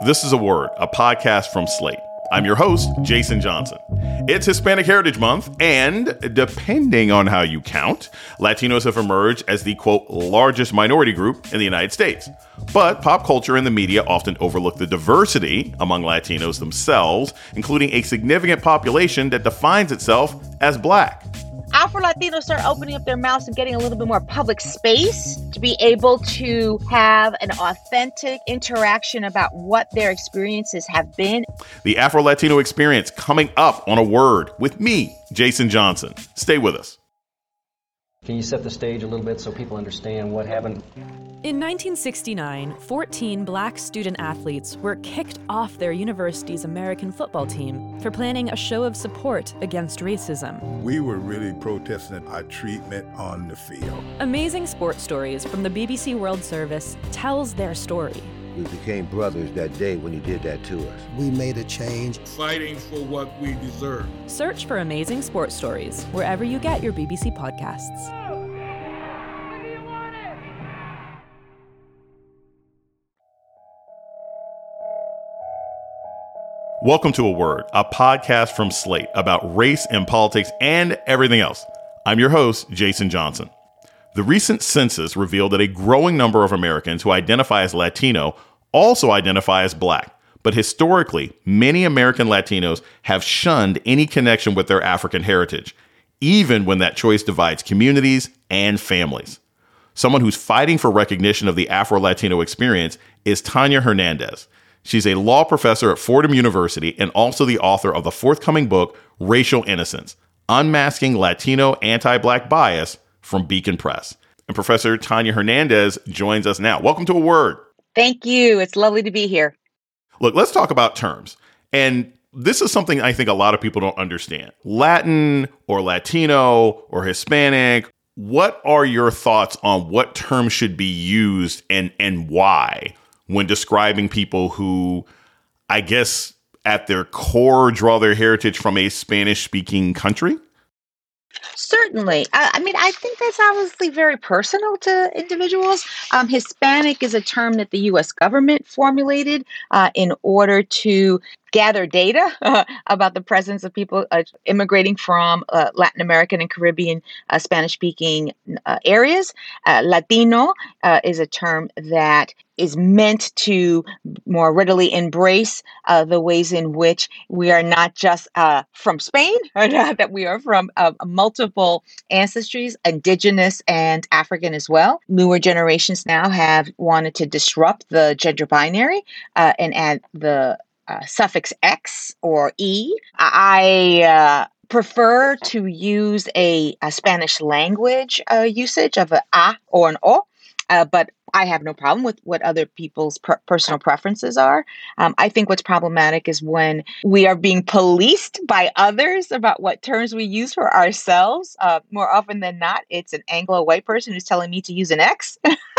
This is A Word, a podcast from Slate. I'm your host, Jason Johnson. It's Hispanic Heritage Month, and depending on how you count, Latinos have emerged as the, quote, largest minority group in the United States. But pop culture and the media often overlook the diversity among Latinos themselves, including a significant population that defines itself as Black. Afro-Latinos start opening up their mouths and getting a little bit more public space to be able to have an authentic interaction about what their experiences have been. The Afro-Latino experience coming up on A Word with me, Jason Johnson. Stay with us. Can you set the stage a little bit so people understand what happened? In 1969, 14 Black student athletes were kicked off their university's American football team for planning a show of support against racism. We were really protesting our treatment on the field. Amazing Sports Stories from the BBC World Service tells their story. We became brothers that day when he did that to us. We made a change. Fighting for what we deserve. Search for Amazing Sports Stories wherever you get your BBC podcasts. Welcome to A Word, a podcast from Slate about race and politics and everything else. I'm your host, Jason Johnson. The recent census revealed that a growing number of Americans who identify as Latino also identify as Black. But historically, many American Latinos have shunned any connection with their African heritage, even when that choice divides communities and families. Someone who's fighting for recognition of the Afro-Latino experience is Tanya Hernandez. She's a law professor at Fordham University and also the author of the forthcoming book, Racial Innocence: Unmasking Latino Anti-Black Bias from Beacon Press. And Professor Tanya Hernandez joins us now. Welcome to A Word. Thank you. It's lovely to be here. Look, let's talk about terms. And this is something I think a lot of people don't understand. Latin or Latino or Hispanic, what are your thoughts on what terms should be used and why when describing people who, I guess, at their core draw their heritage from a Spanish-speaking country? Certainly. I think that's obviously very personal to individuals. Hispanic is a term that the U.S. government formulated in order to gather data about the presence of people immigrating from Latin American and Caribbean Spanish-speaking areas. Latino is a term that is meant to more readily embrace the ways in which we are not just from Spain, or that we are from multiple ancestries, indigenous and African as well. Newer generations now have wanted to disrupt the gender binary and add the suffix X or E. I prefer to use a Spanish language usage of a or an O, but I have no problem with what other people's personal preferences are. I think what's problematic is when we are being policed by others about what terms we use for ourselves. More often than not, it's an Anglo white person who's telling me to use an X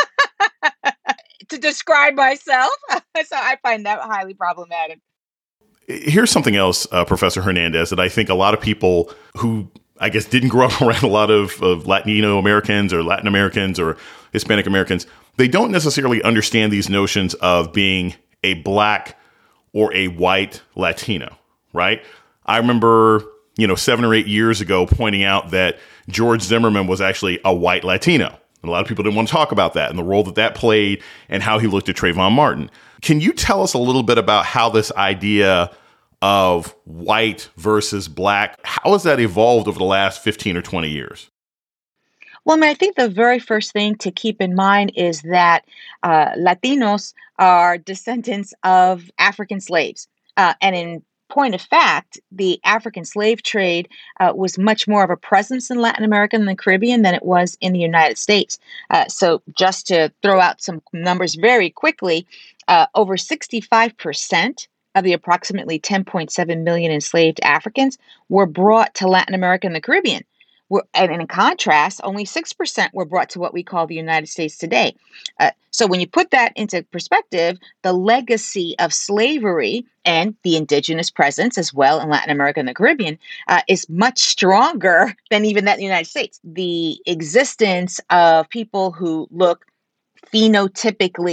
to describe myself. So I find that highly problematic. Here's something else, Professor Hernandez, that I think a lot of people who, I guess, didn't grow up around a lot of Latino Americans or Latin Americans or Hispanic Americans, they don't necessarily understand these notions of being a Black or a white Latino, right? I remember, 7 or 8 years ago pointing out that George Zimmerman was actually a white Latino. And a lot of people didn't want to talk about that and the role that played and how he looked at Trayvon Martin. Can you tell us a little bit about how this idea of white versus Black, how has that evolved over the last 15 or 20 years? Well, I think the very first thing to keep in mind is that Latinos are descendants of African slaves. And in point of fact, the African slave trade was much more of a presence in Latin America and the Caribbean than it was in the United States. So just to throw out some numbers very quickly, over 65% of the approximately 10.7 million enslaved Africans were brought to Latin America and the Caribbean. And in contrast, only 6% were brought to what we call the United States today. So when you put that into perspective, the legacy of slavery and the indigenous presence as well in Latin America and the Caribbean is much stronger than even that in the United States. The existence of people who look phenotypically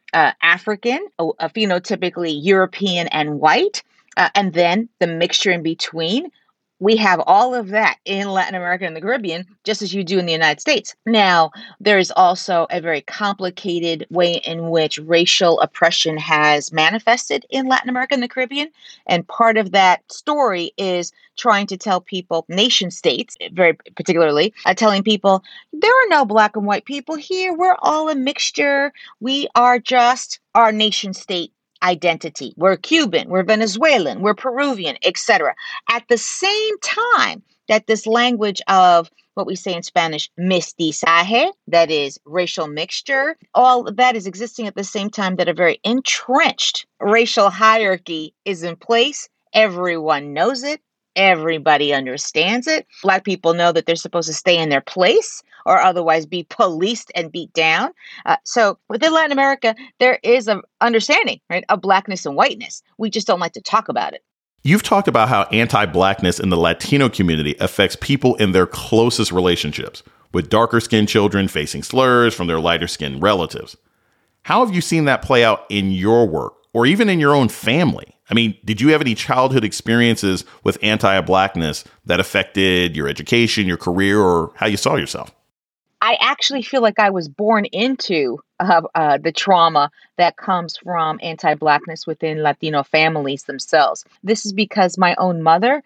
African, phenotypically European and white, and then the mixture in between. We have all of that in Latin America and the Caribbean, just as you do in the United States. Now, there is also a very complicated way in which racial oppression has manifested in Latin America and the Caribbean. And part of that story is trying to tell people, nation states, very particularly, telling people, there are no black and white people here. We're all a mixture. We are just our nation state identity. We're Cuban, we're Venezuelan, we're Peruvian, etc. At the same time that this language of what we say in Spanish, mestizaje, that is racial mixture, all of that is existing at the same time that a very entrenched racial hierarchy is in place. Everyone knows it. Everybody understands it. Black people know that they're supposed to stay in their place or otherwise be policed and beat down. So within Latin America, there is an understanding, right, of blackness and whiteness. We just don't like to talk about it. You've talked about how anti-blackness in the Latino community affects people in their closest relationships, with darker-skinned children facing slurs from their lighter-skinned relatives. How have you seen that play out in your work or even in your own family? I mean, did you have any childhood experiences with anti-blackness that affected your education, your career, or how you saw yourself? I actually feel like I was born into the trauma that comes from anti-blackness within Latino families themselves. This is because my own mother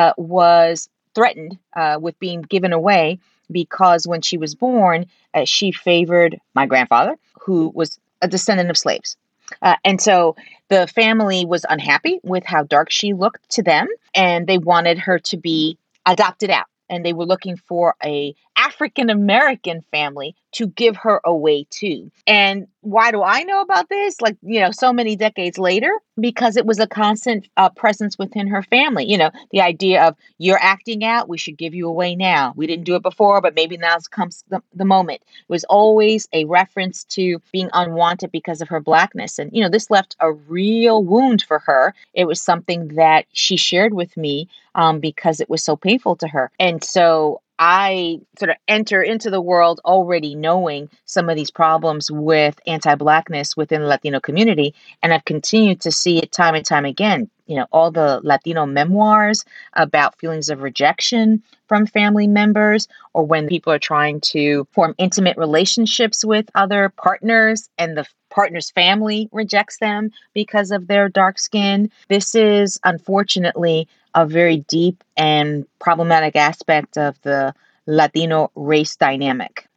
was threatened with being given away because when she was born, she favored my grandfather, who was a descendant of slaves. And so the family was unhappy with how dark she looked to them, and they wanted her to be adopted out. And they were looking for a African-American family to give her away to. And why do I know about this? Like, so many decades later, because it was a constant presence within her family. The idea of you're acting out, we should give you away now. We didn't do it before, but maybe now comes the moment. It was always a reference to being unwanted because of her blackness. And, this left a real wound for her. It was something that she shared with me because it was so painful to her. And so I sort of enter into the world already knowing some of these problems with anti-blackness within the Latino community. And I've continued to see it time and time again. All the Latino memoirs about feelings of rejection from family members, or when people are trying to form intimate relationships with other partners and the partner's family rejects them because of their dark skin. This is unfortunately a very deep and problematic aspect of the Latino race dynamic.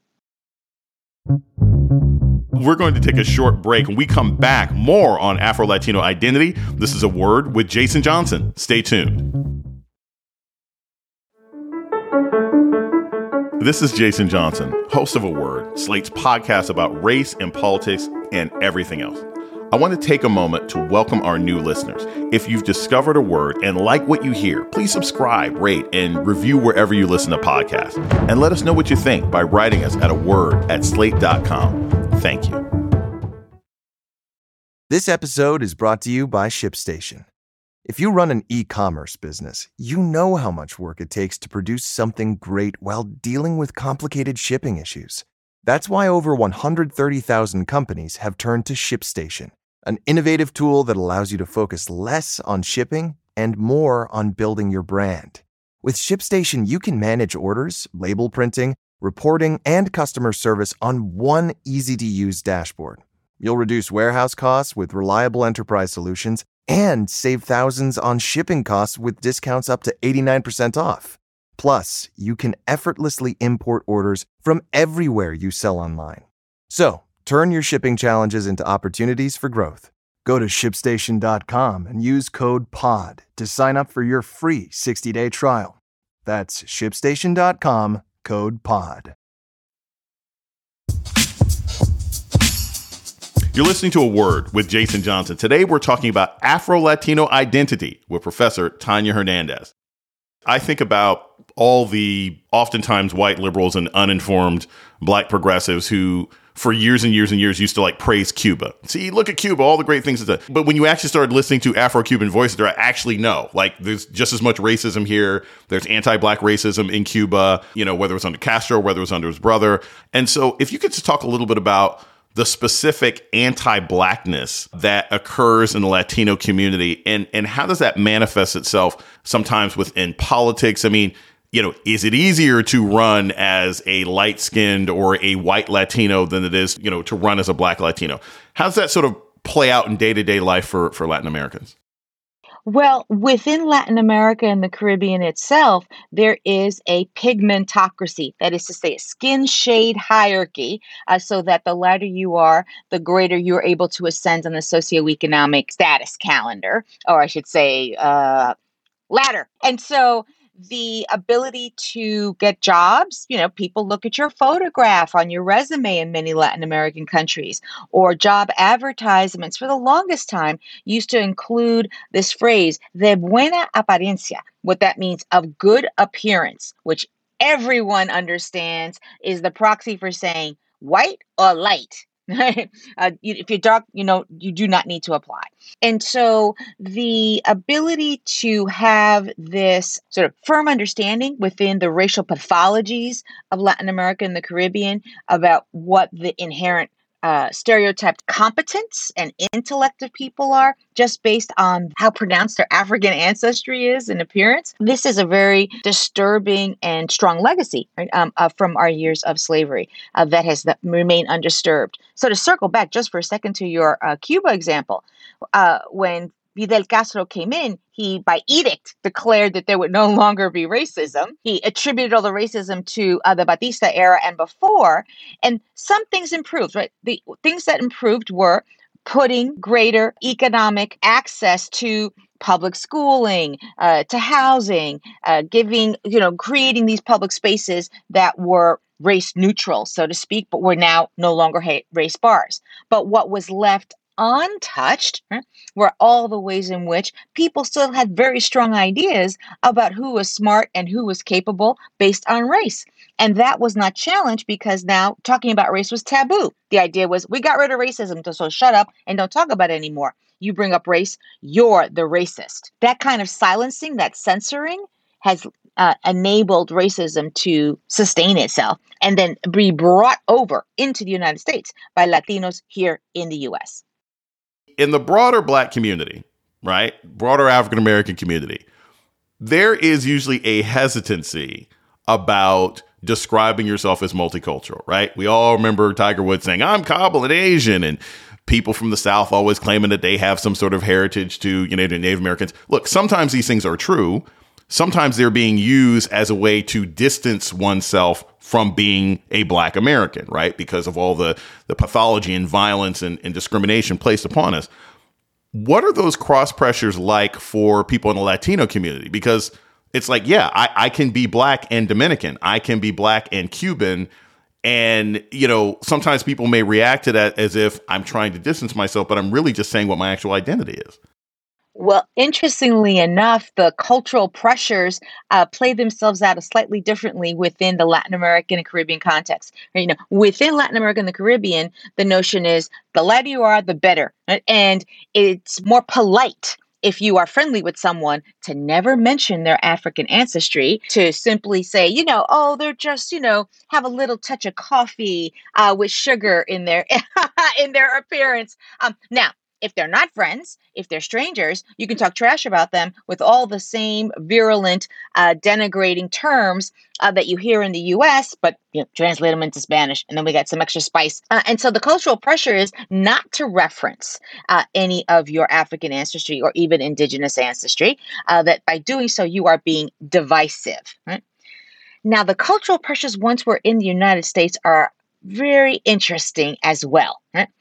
We're going to take a short break. When we come back, more on Afro-Latino identity. This is A Word with Jason Johnson. Stay tuned. This is Jason Johnson, host of A Word, Slate's podcast about race and politics and everything else. I want to take a moment to welcome our new listeners. If you've discovered A Word and like what you hear, please subscribe, rate, and review wherever you listen to podcasts. And let us know what you think by writing us at aword@slate.com. Thank you. This episode is brought to you by ShipStation. If you run an e-commerce business, you know how much work it takes to produce something great while dealing with complicated shipping issues. That's why over 130,000 companies have turned to ShipStation, an innovative tool that allows you to focus less on shipping and more on building your brand. With ShipStation, you can manage orders, label printing, reporting, and customer service on one easy-to-use dashboard. You'll reduce warehouse costs with reliable enterprise solutions and save thousands on shipping costs with discounts up to 89% off. Plus, you can effortlessly import orders from everywhere you sell online. So, turn your shipping challenges into opportunities for growth. Go to ShipStation.com and use code POD to sign up for your free 60-day trial. That's ShipStation.com, code POD. You're listening to A Word with Jason Johnson. Today, we're talking about Afro-Latino identity with Professor Tanya Hernandez. I think about all the oftentimes white liberals and uninformed black progressives who for years and years and years used to praise Cuba. See, look at Cuba, all the great things. But when you actually started listening to Afro-Cuban voices, they actually know, there's just as much racism here. There's anti-black racism in Cuba, whether it was under Castro, whether it was under his brother. And so if you could just talk a little bit about the specific anti-Blackness that occurs in the Latino community, and how does that manifest itself sometimes within politics? I mean, is it easier to run as a light-skinned or a white Latino than it is, to run as a Black Latino? How does that sort of play out in day-to-day life for Latin Americans? Well, within Latin America and the Caribbean itself, there is a pigmentocracy. That is to say, a skin shade hierarchy, so that the lighter you are, the greater you're able to ascend on the socioeconomic status calendar, or I should say, ladder. And so the ability to get jobs, people look at your photograph on your resume in many Latin American countries, or job advertisements for the longest time used to include this phrase, de buena apariencia, what that means, of good appearance, which everyone understands is the proxy for saying white or light. If you're dark, you do not need to apply. And so the ability to have this sort of firm understanding within the racial pathologies of Latin America and the Caribbean about what the inherent stereotyped competence and intellect of people are, just based on how pronounced their African ancestry is in appearance. This is a very disturbing and strong legacy, right, from our years of slavery that has remained undisturbed. So to circle back just for a second to your Cuba example, when Fidel Castro came in, he, by edict, declared that there would no longer be racism. He attributed all the racism to the Batista era and before, and some things improved, right? The things that improved were putting greater economic access to public schooling, to housing, creating these public spaces that were race neutral, so to speak, but were now no longer race bars. But what was left untouched, right, were all the ways in which people still had very strong ideas about who was smart and who was capable based on race. And that was not challenged because now talking about race was taboo. The idea was we got rid of racism, so shut up and don't talk about it anymore. You bring up race, you're the racist. That kind of silencing, that censoring has enabled racism to sustain itself and then be brought over into the United States by Latinos here in the U.S. In the broader Black community, right, broader African American community, there is usually a hesitancy about describing yourself as multicultural, right? We all remember Tiger Woods saying, I'm Kabul and Asian, and people from the South always claiming that they have some sort of heritage to, to Native Americans. Look, sometimes these things are true. Sometimes they're being used as a way to distance oneself from being a Black American, right? Because of all the pathology and violence and discrimination placed upon us. What are those cross pressures like for people in the Latino community? Because it's like, yeah, I can be Black and Dominican. I can be Black and Cuban. And, sometimes people may react to that as if I'm trying to distance myself, but I'm really just saying what my actual identity is. Well, interestingly enough, the cultural pressures play themselves out slightly differently within the Latin American and Caribbean context. Right? Within Latin America and the Caribbean, the notion is the lighter you are, the better. Right? And it's more polite if you are friendly with someone to never mention their African ancestry, to simply say, they're just, have a little touch of coffee with sugar in their in their appearance. Now, if they're not friends, if they're strangers, you can talk trash about them with all the same virulent, denigrating terms that you hear in the U.S., but translate them into Spanish, and then we got some extra spice. And so the cultural pressure is not to reference any of your African ancestry or even indigenous ancestry, that by doing so, you are being divisive. Right? Now, the cultural pressures once we're in the United States are very interesting as well. Right?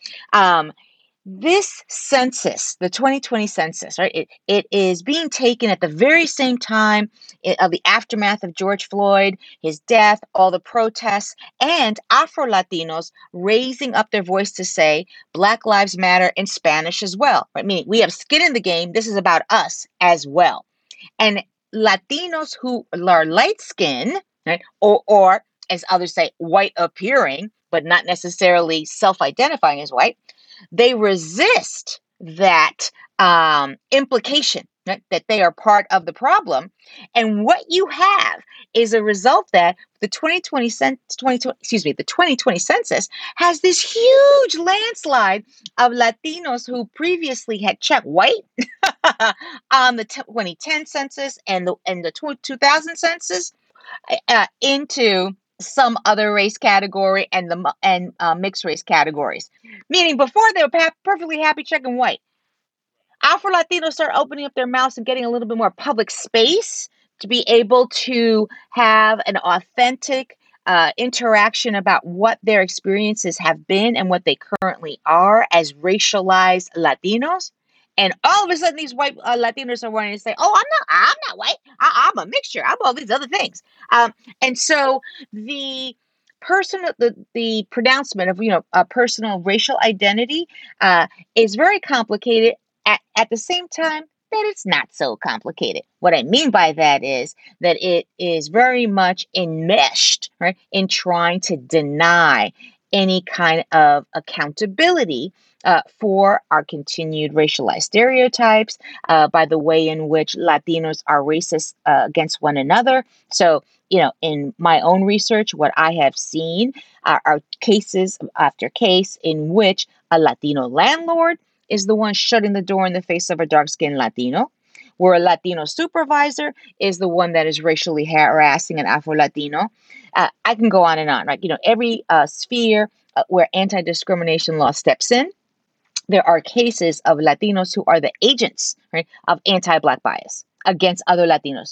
This census, the 2020 census, right? It is being taken at the very same time of the aftermath of George Floyd, his death, all the protests, and Afro-Latinos raising up their voice to say Black Lives Matter in Spanish as well. Right? Meaning we have skin in the game. This is about us as well. And Latinos who are light-skinned, right? Or as others say, white appearing, but not necessarily self-identifying as white, they resist that implication right, that they are part of the problem. And what you have is a result that the 2020 census has this huge landslide of Latinos who previously had checked white on the 2010 census and the 2000 census into some other race category and mixed race categories. Meaning before they were perfectly happy checking white. Afro-Latinos start opening up their mouths and getting a little bit more public space to be able to have an authentic interaction about what their experiences have been and what they currently are as racialized Latinos. And all of a sudden, these white Latinos are wanting to say, "Oh, I'm not white. I'm a mixture. I'm all these other things." And so the pronouncement of a personal racial identity is very complicated. At the same time, that it's not so complicated. What I mean by that is that it is very much enmeshed, right, in trying to deny any kind of accountability for our continued racialized stereotypes, by the way in which Latinos are racist against one another. So, in my own research, what I have seen are cases after case in which a Latino landlord is the one shutting the door in the face of a dark-skinned Latino, where a Latino supervisor is the one that is racially harassing an Afro-Latino. I can go on and on, right? Every sphere where anti-discrimination law steps in, there are cases of Latinos who are the agents, right, of anti-Black bias against other Latinos.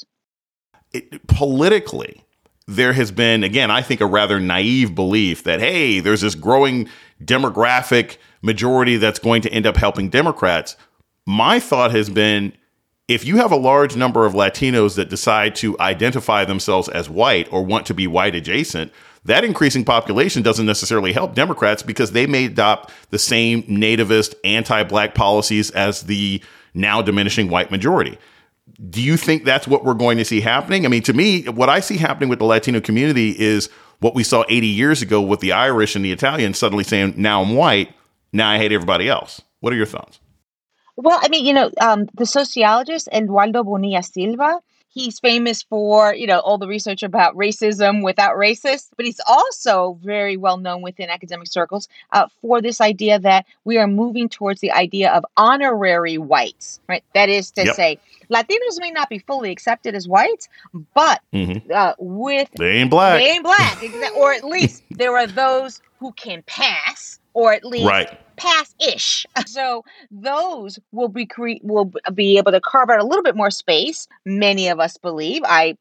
Politically, there has been, again, I think a rather naive belief that, hey, there's this growing demographic majority that's going to end up helping Democrats. My thought has been, if you have a large number of Latinos that decide to identify themselves as white or want to be white adjacent, that increasing population doesn't necessarily help Democrats because they may adopt the same nativist, anti-Black policies as the now diminishing white majority. Do you think that's what we're going to see happening? I mean, to me, what I see happening with the Latino community is what we saw 80 years ago with the Irish and the Italians suddenly saying, now I'm white, now I hate everybody else. What are your thoughts? Well, I mean, the sociologist Eduardo Bonilla Silva, he's famous for, all the research about racism without racist, but he's also very well known within academic circles for this idea that we are moving towards the idea of honorary whites, right? That is to say, Latinos may not be fully accepted as whites, but with they ain't black. They ain't black, or at least there are those who can pass, or at least pass-ish. So those will be able to carve out a little bit more space. Many of us believe. I'm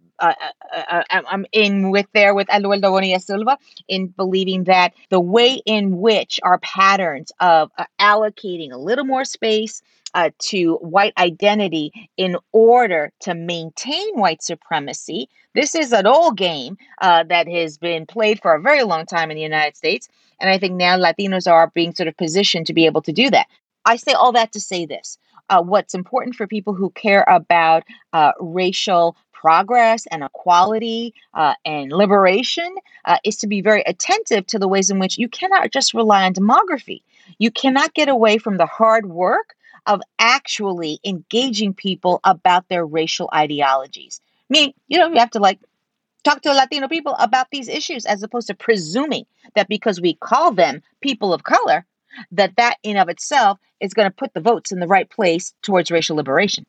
with Eduardo Bonilla Silva in believing that the way in which our patterns of allocating a little more space to white identity in order to maintain white supremacy. This is an old game that has been played for a very long time in the United States. And I think now Latinos are being sort of positioned to be able to do that. I say all that to say this. What's important for people who care about racial progress and equality and liberation is to be very attentive to the ways in which you cannot just rely on demography. You cannot get away from the hard work of actually engaging people about their racial ideologies. I mean, you have to talk to Latino people about these issues as opposed to presuming that because we call them people of color, that in of itself is going to put the votes in the right place towards racial liberation.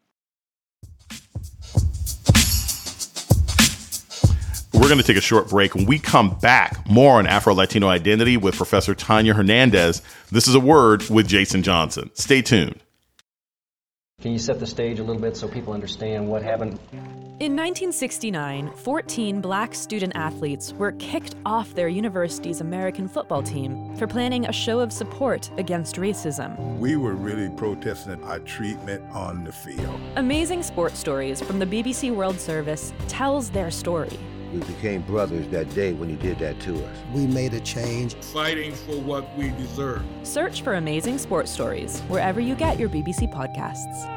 We're going to take a short break. When we come back, more on Afro-Latino identity with Professor Tanya Hernandez. This is A Word with Jason Johnson. Stay tuned. Can you set the stage a little bit so people understand what happened? In 1969, 14 black student athletes were kicked off their university's American football team for planning a show of support against racism. We were really protesting our treatment on the field. Amazing Sports Stories from the BBC World Service tells their story. We became brothers that day when you did that to us. We made a change. Fighting for what we deserve. Search for Amazing Sports Stories wherever you get your BBC podcasts.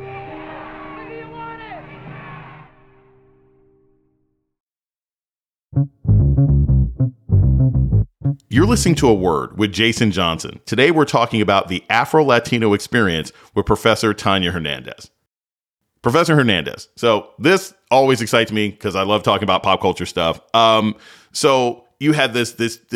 You're listening to A Word with Jason Johnson. Today we're talking about the Afro-Latino experience with Professor Tanya Hernandez. Professor Hernandez. So this always excites me because I love talking about pop culture stuff. So you had this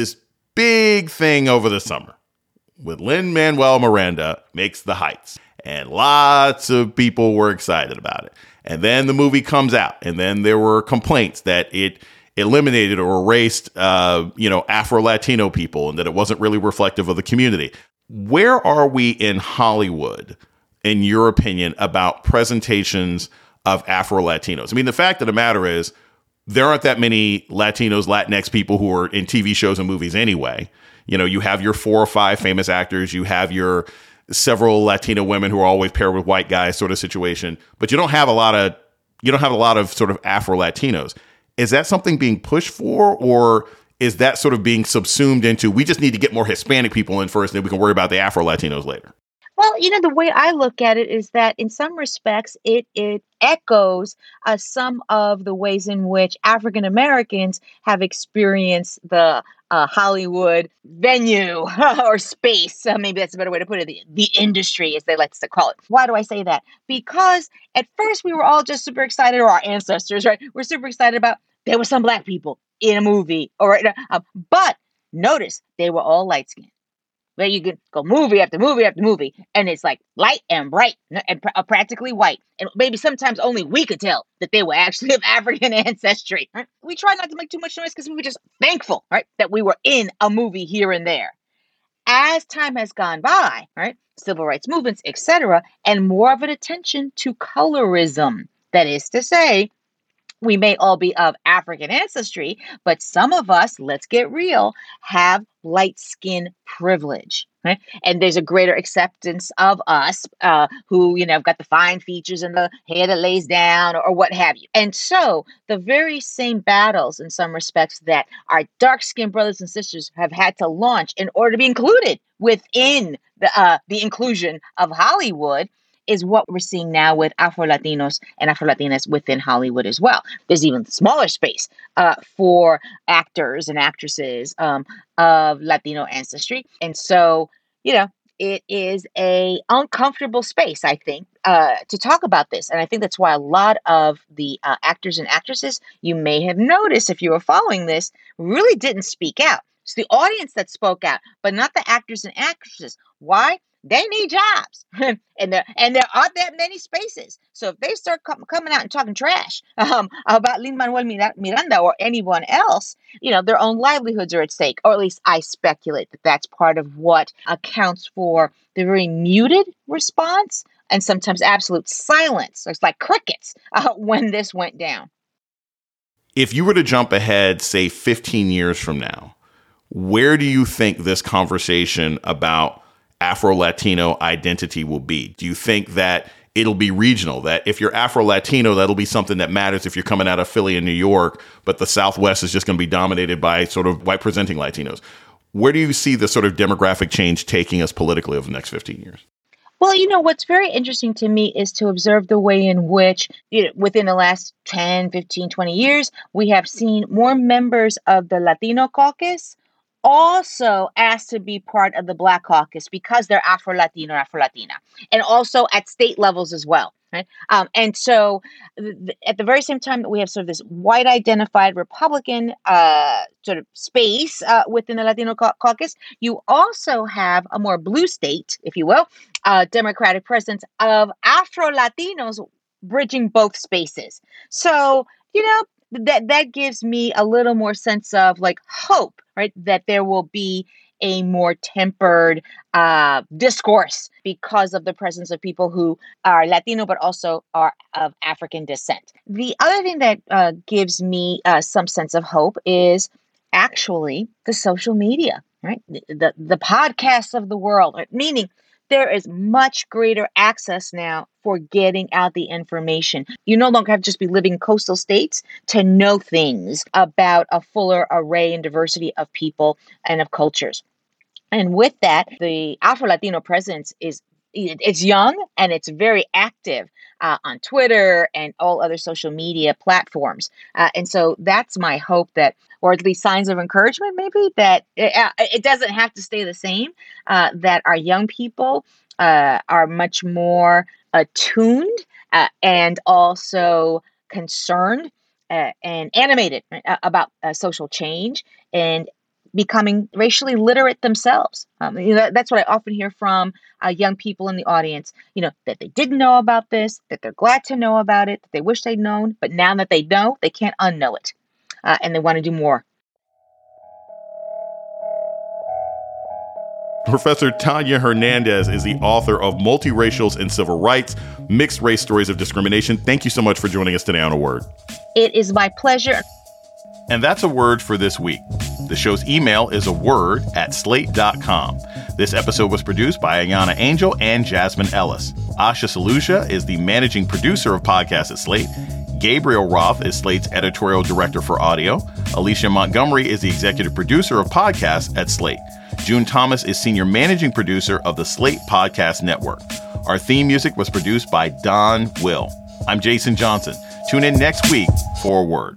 big thing over the summer with Lin-Manuel Miranda makes The Heights, and lots of people were excited about it. And then the movie comes out, and then there were complaints that it eliminated or erased, Afro-Latino people, and that it wasn't really reflective of the community. Where are we in Hollywood, in your opinion, about presentations of Afro-Latinos? I mean, the fact of the matter is there aren't that many Latinos, Latinx people who are in TV shows and movies anyway. You know, you have your 4 or 5 famous actors, you have your several Latino women who are always paired with white guys sort of situation, but you don't have a lot of sort of Afro-Latinos. Is that something being pushed for, or is that sort of being subsumed into, we just need to get more Hispanic people in first, and then we can worry about the Afro-Latinos later? Well, the way I look at it is that in some respects, it echoes some of the ways in which African Americans have experienced the Hollywood venue or space. Maybe that's a better way to put it. The industry, as they like to call it. Why do I say that? Because at first we were all just super excited, or our ancestors, right? We're super excited about there were some Black people in a movie, but notice they were all light skinned. Where you could go movie after movie after movie, and it's like light and bright and practically white. And maybe sometimes only we could tell that they were actually of African ancestry. Right? We try not to make too much noise because we were just thankful, right, that we were in a movie here and there. As time has gone by, right, civil rights movements, etc., and more of an attention to colorism. That is to say, we may all be of African ancestry, but some of us, let's get real, have light skin privilege. Right? And there's a greater acceptance of us who, have got the fine features and the hair that lays down or what have you. And so the very same battles in some respects that our dark-skinned brothers and sisters have had to launch in order to be included within the inclusion of Hollywood is what we're seeing now with Afro-Latinos and Afro-Latinas within Hollywood as well. There's even smaller space for actors and actresses of Latino ancestry. And so, it is a uncomfortable space, I think, to talk about this. And I think that's why a lot of the actors and actresses, you may have noticed if you were following this, really didn't speak out. It's the audience that spoke out, but not the actors and actresses. Why? They need jobs, and there aren't that many spaces. So if they start coming out and talking trash about Lin-Manuel Miranda or anyone else, their own livelihoods are at stake. Or at least I speculate that that's part of what accounts for the very muted response and sometimes absolute silence. It's like crickets when this went down. If you were to jump ahead, say 15 years from now, where do you think this conversation about Afro-Latino identity will be? Do you think that it'll be regional, that if you're Afro-Latino, that'll be something that matters if you're coming out of Philly and New York, but the Southwest is just going to be dominated by sort of white presenting Latinos? Where do you see the sort of demographic change taking us politically over the next 15 years? Well, what's very interesting to me is to observe the way in which, within the last 10, 15, 20 years, we have seen more members of the Latino caucus also asked to be part of the Black caucus because they're Afro-Latino, Afro-Latina, and also at state levels as well. Right? And so at the very same time that we have sort of this white identified Republican sort of space within the Latino caucus, you also have a more blue state, if you will, Democratic presence of Afro-Latinos bridging both spaces. So, that gives me a little more sense of hope, right? That there will be a more tempered discourse because of the presence of people who are Latino, but also are of African descent. The other thing that gives me some sense of hope is actually the social media, right? The podcasts of the world, right? Meaning there is much greater access now for getting out the information. You no longer have to just be living in coastal states to know things about a fuller array and diversity of people and of cultures. And with that, the Afro-Latino presence it's young and it's very active on Twitter and all other social media platforms. And so that's my hope that, or at least signs of encouragement, maybe, that it doesn't have to stay the same, that our young people are much more attuned and also concerned and animated about social change and becoming racially literate themselves. That's what I often hear from young people in the audience, that they didn't know about this, that they're glad to know about it, that they wish they'd known, but now that they know, they can't unknow it, and they want to do more. Professor Tanya Hernandez is the author of Multiracials and Civil Rights, Mixed Race Stories of Discrimination. Thank you so much for joining us today on A Word. It is my pleasure. And that's A Word for this week. The show's email is aword@slate.com. This episode was produced by Ayana Angel and Jasmine Ellis. Asha Salusha is the managing producer of podcasts at Slate. Gabriel Roth is Slate's editorial director for audio. Alicia Montgomery is the executive producer of podcasts at Slate. June Thomas is senior managing producer of the Slate Podcast Network. Our theme music was produced by Don Will. I'm Jason Johnson. Tune in next week for A Word.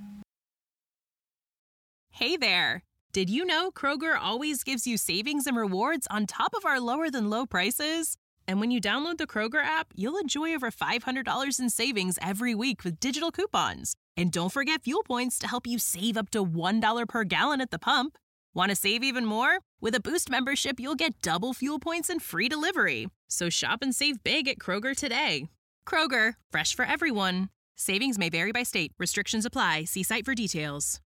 Hey there. Did you know Kroger always gives you savings and rewards on top of our lower than low prices? And when you download the Kroger app, you'll enjoy over $500 in savings every week with digital coupons. And don't forget fuel points to help you save up to $1 per gallon at the pump. Want to save even more? With a Boost membership, you'll get double fuel points and free delivery. So shop and save big at Kroger today. Kroger, fresh for everyone. Savings may vary by state. Restrictions apply. See site for details.